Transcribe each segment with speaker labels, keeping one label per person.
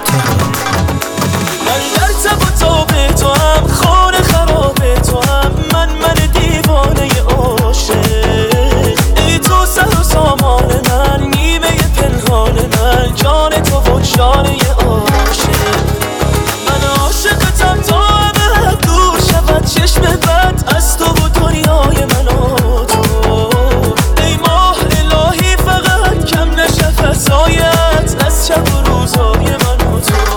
Speaker 1: تهران.
Speaker 2: من در تب و تاب تو هم، خانه خراب تو هم، من دیوانه عاشق. ای تو سر و سامان من، نیمه پنهان من، جان تو و جان عاشق. من عاشقتم تا ابد دور شود چشم بد از تو و دنیای من و تو. ای ماه الهی فقط کم نشه فضایت از شب و روزای من و تو.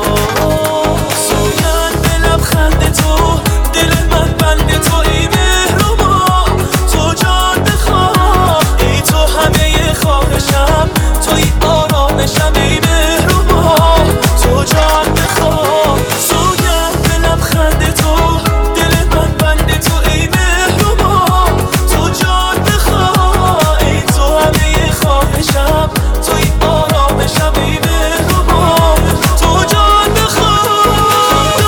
Speaker 2: سوگند به لبخند تو، دل من بند تو، ای مهربان تو جان بخواه. ای تو همه خواهشم، توی آرامشم، ای مهربان تو جان بخواه. سوگند به لبخند تو، دل من بند تو، ای مهربان تو جان بخواه. ای تو همه خواهشم، توی آرامشم، ای مهربان تو جان بخواه.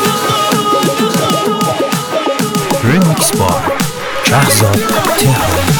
Speaker 1: ریمیکس بار شهرزاد تهران.